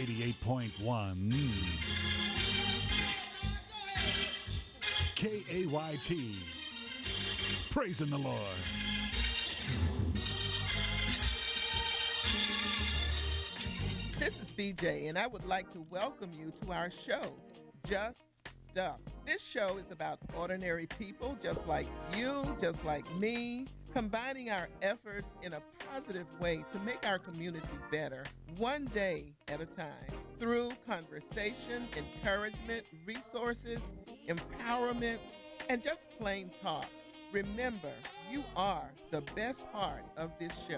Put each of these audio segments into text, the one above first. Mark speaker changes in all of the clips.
Speaker 1: 88.1 KAYT. Praising the Lord.
Speaker 2: This is BJ, and I would like to welcome you to our show, Just Stuff. This show is about ordinary people just like you, just like me, combining our efforts in a positive way to make our community better, one day at a time, through conversation, encouragement, resources, empowerment, and just plain talk. Remember, you are the best part of this show.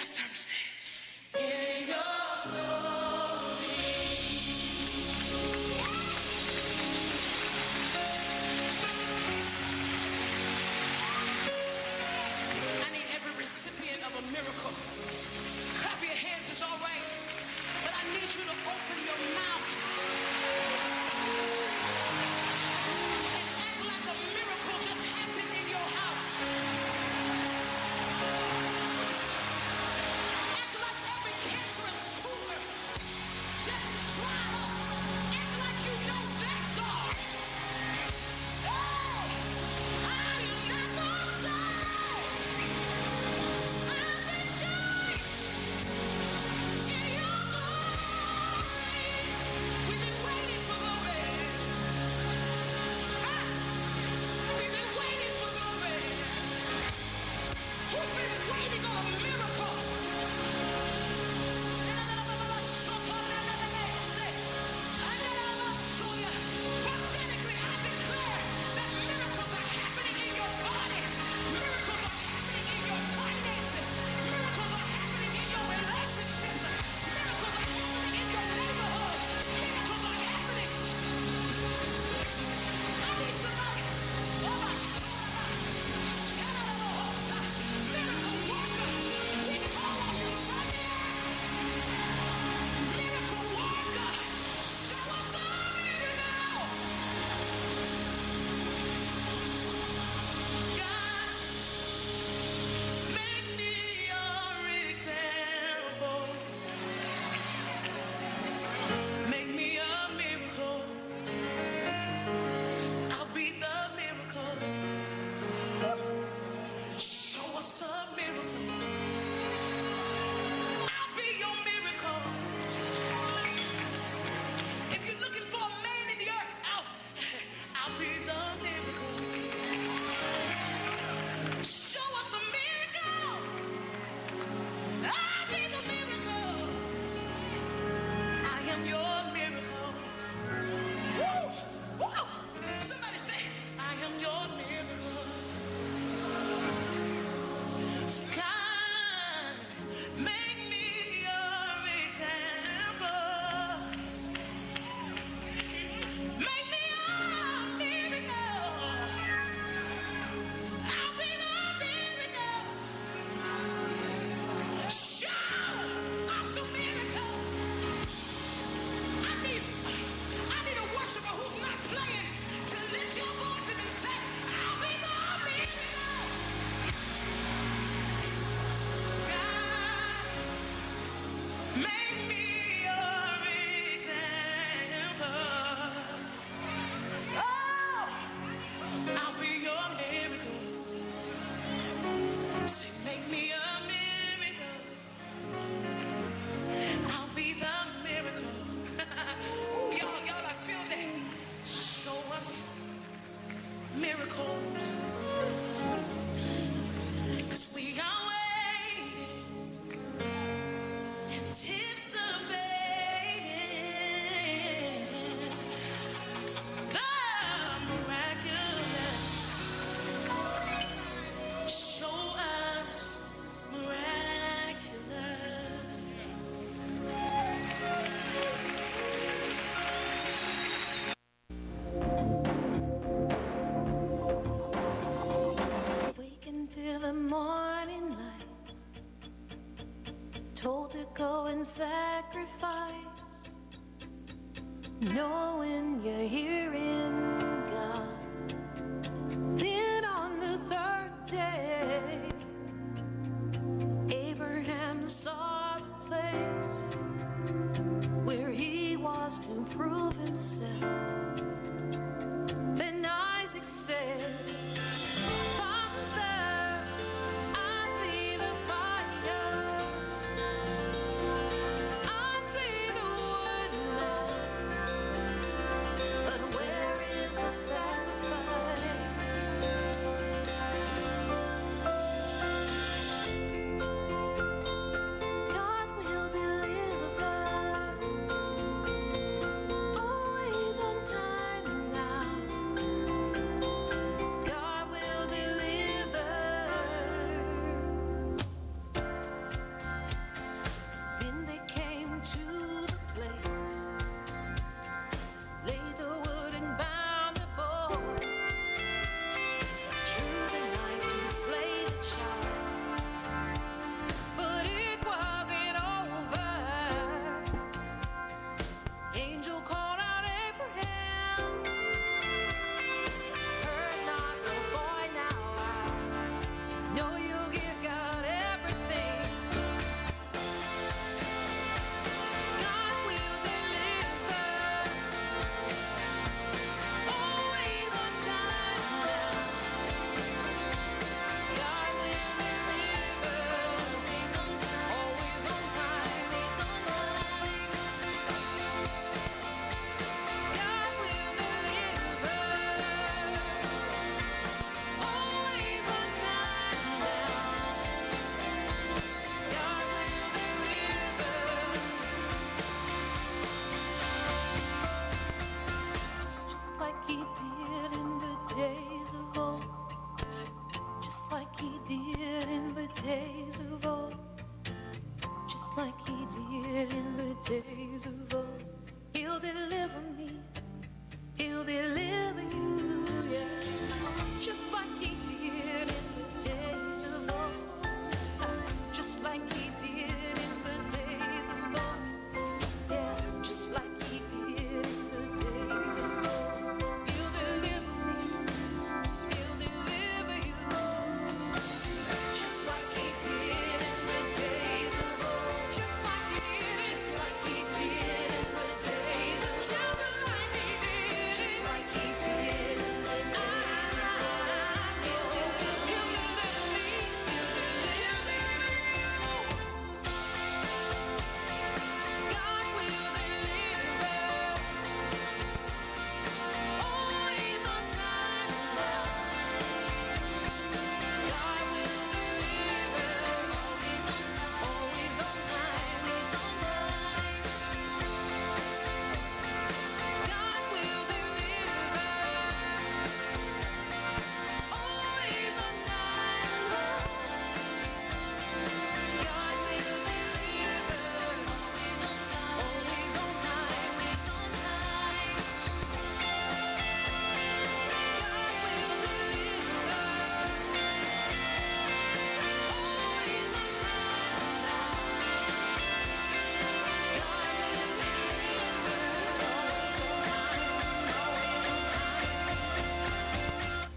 Speaker 3: Last time say, in your glory. I need every recipient of a miracle. Clap your hands, it's all right. But I need you to open your mouth and act like a miracle just happened in your house. Act like every cancerous tumor just dried up. Act like you know that God. Hey, I am not gonna say I've been changed in your glory. We've been waiting for glory. We've been waiting for glory. Who's been waiting on a miracle? Prophetically, I declare that miracles are happening in your body. Miracles are happening in your finances. Miracles are happening in your relationships. Miracles are happening in your neighborhood. Miracles are happening. I need somebody. Miracle worker. We call on you Sunday. Miracle worker. Show us a miracle. God, make me your example. Make me a miracle. I'll be the miracle. Show us a miracle. I'll be your miracle. If you're looking for a man in the earth, I'll be the miracle. Show us a miracle. I'll be the miracle. I am your miracle. Woo! Woo! Somebody say, I am your miracle. So God, make me your example. Make me your miracle. I'll be the miracle. Show us a miracle. I need a worshiper who's not playing to lift your voices and say, I'll be the miracle. God, make me your example. Oh, I'll be your miracle. Say, make me a miracle. I'll be the miracle. Ooh, y'all, I feel that. Show us miracles. 'Cause we are waiting, anticipating the miraculous. Show us miraculous. Waking to the morning light, told to go and sacrifice, knowing you're hearing God. Then on the third day, Abraham saw the place where he was to prove himself. Then Isaac said, Father, I see the fire. I see the wood now. But where is the sacrifice? days of old, just like he did in the days of old. He'll deliver me, he'll deliver you, yeah. Just like he did in the days of old, just like he did in the days of old, yeah. Just like he did in the days of old. He'll deliver me, he'll deliver you, just like he did in the days of old. Just like he did, just like he did in the days of old. Just like he did in the days of old. He'll deliver me, he'll deliver you. God will deliver. Always on time. God will deliver. Always on time. Always on time. He's on time. God will deliver. Always on time. God will deliver. Always on time. Always on time. He's on time. God will deliver. Always on time. God will deliver. Always on time. Always on time.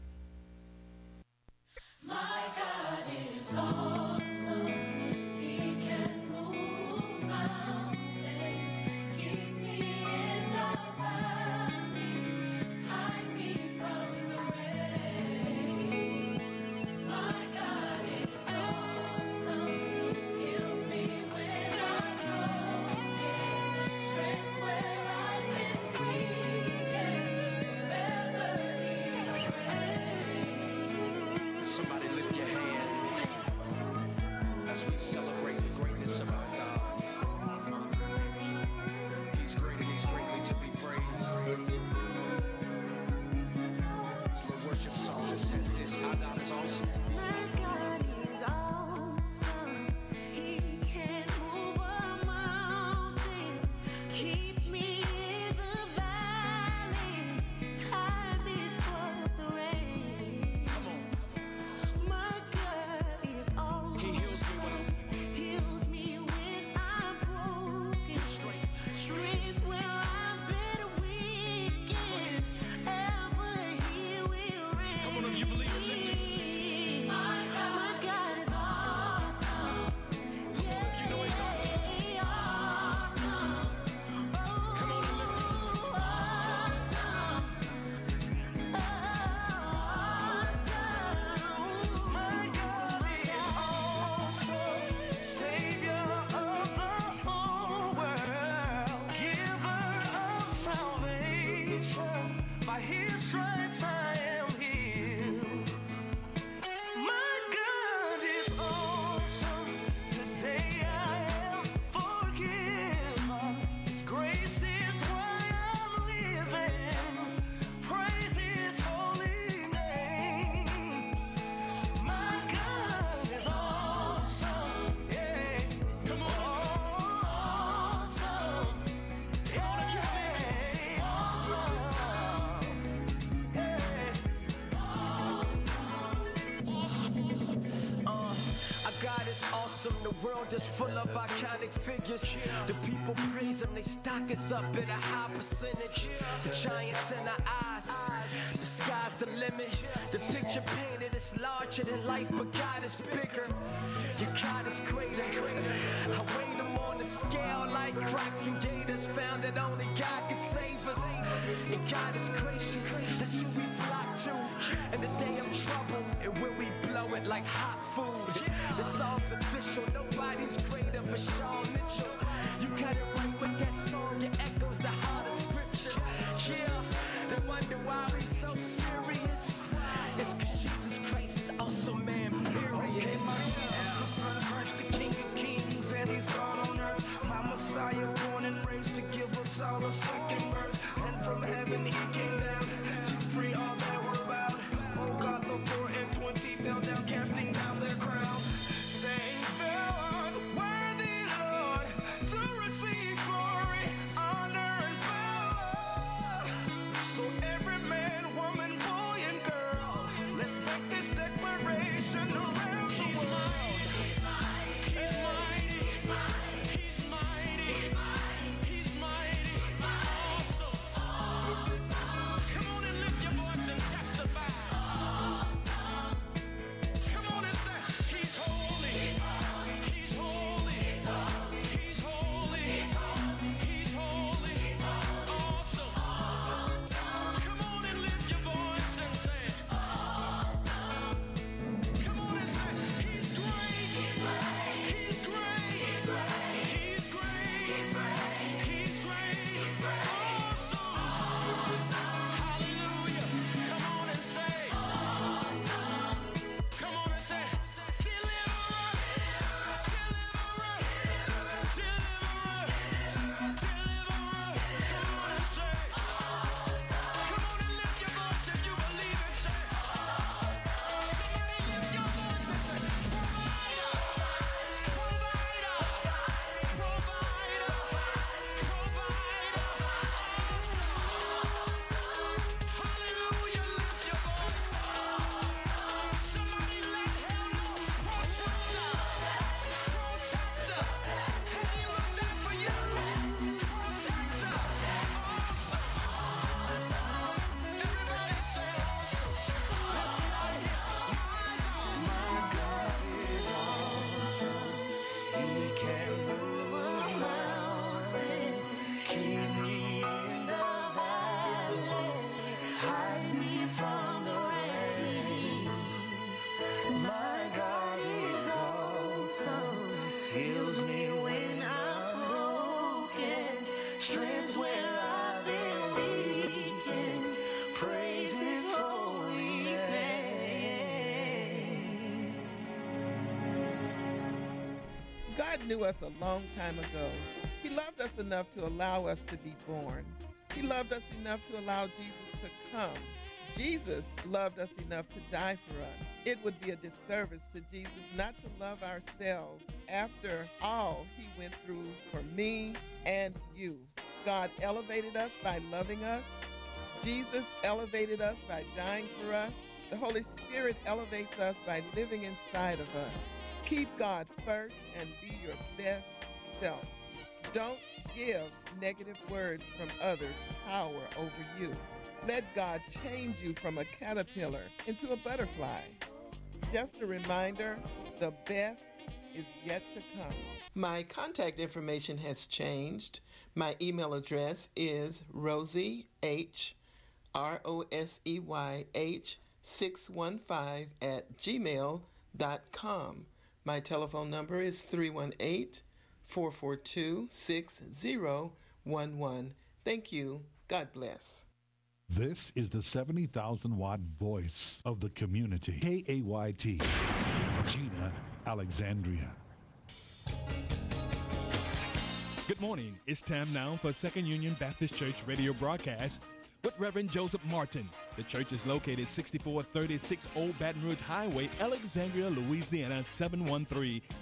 Speaker 3: My God is awesome. He can move mountains. Keep me in the valley. Hide me from the rain. My God is awesome. Heals me when I'm broken. Strength where I've been weak. And forever He will reign.
Speaker 4: Somebody lift your hands as we celebrate the greatness of our God. He's great and he's greatly to be praised. It's the worship song that says this: our God is awesome.
Speaker 3: My God is awesome. He can move mountains. Keep me in the valley. Hide me from the rain. My God is awesome.
Speaker 4: He heals me when
Speaker 3: Heals me when I'm broken. Strength where I've been weak. And ever He will reign.
Speaker 4: Come on, if you believe it, lift it.
Speaker 3: My God is awesome. Yeah,
Speaker 4: you know He's awesome.
Speaker 3: awesome.
Speaker 4: Come on and lift it.
Speaker 3: Awesome. Awesome. My God is awesome. Savior of the whole world. Giver of salvation. By His stripes I am healed. My God is awesome. Today I am forgiven. His grace is why I'm living. Praise His holy name. My God is awesome. Yeah.
Speaker 4: Come on,
Speaker 3: Awesome. Yeah. Awesome.
Speaker 5: Our God is awesome. The world is full of iconic figures. The people praise Him. They stock us up at a high percentage. The giants in our eyes. The sky's the limit. The picture painted is larger than life, but God is bigger. Your God is greater. I weigh them on the scale like cracks and gators. Found that only God can save us. And God is gracious. That's who we flock to. In the day of trouble, and when we blow it like hot food. The song's official. Nobody's greater for Shawn Mitchell. You got it right with that song. It echoes the heart of scripture. Yeah, they wonder why we so serious. It's 'cause Jesus Christ is awesome, man, period.
Speaker 6: Okay, my Jesus, the Son of Christ, the King of Kings, and He's God on earth. My Messiah, born and raised to give us all a second birth. And from heaven He came down to free all that were bound. Oh God, the 4 and 20 fell down, casting down their crowns, saying, can move mountains, keep me in the valley, hide me from the rain. My God is awesome, heals me when I'm broken, strength when I've been weak, and praise His holy name.
Speaker 2: God knew us a long time ago. He loved us enough to allow us to be born. He loved us enough to allow Jesus to come. Jesus loved us enough to die for us. It would be a disservice to Jesus not to love ourselves after all He went through for me and you. God elevated us by loving us. Jesus elevated us by dying for us. The Holy Spirit elevates us by living inside of us. Keep God first and be your best self. Don't give negative words from others power over you. Let God change you from a caterpillar into a butterfly. Just a reminder, the best is yet to come. My contact information has changed. My email address is RosieH615@gmail.com. My telephone number is 318-442-6011. Thank you. God bless.
Speaker 1: This is the 70,000 watt voice of the community. KAYT, Gina, Alexandria.
Speaker 7: Good morning. It's time now for Second Union Baptist Church radio broadcast with Reverend Joseph Martin. The church is located 6436 Old Baton Rouge Highway, Alexandria, Louisiana 713